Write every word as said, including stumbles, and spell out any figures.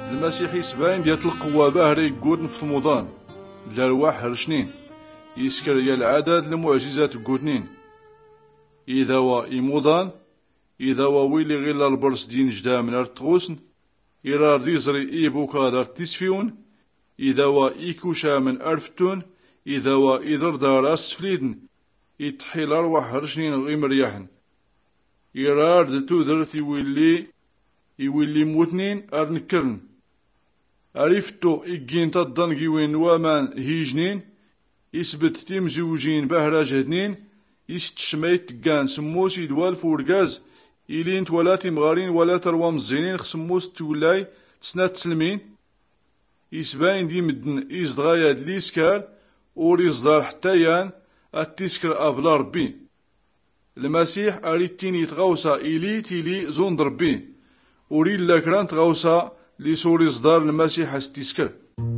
المسيح يسباين ديال القوة باهرة يقود في رمضان الأرواح هرشنين يسكر يا العدد المعجزات قوتنين إذا وا إيموضان إذا وا ويلي غير البرس دين جدا من أرتغوسن إرا ريزري إيبوكا دار تسفيون إذا وا إيكوشا من أرفتون إذا وا إذر دار أسفليدن يتحيل الأرواح هرشنين غير مريحن إرا ردتو درث يولي يولي موتنين أرنكرن عرفتو إجين تضن جيوين وامان هيجنين يثبت تيم زوجين بهرا جهدنين يستشميت تقان سموس يدوال فورقاز إلين تولاتي مغارين ولا تروام الزينين خسموس تولاي تسنات تسلمين يسباين دي مدن إزدغايا دليسكال وريزدار حتى يان التسكر أبلا ربي المسيح أريتين يتغوصا إلي تيلي زون ربي وريل لاكران تغوصا لسوري صدار المسيح استسكر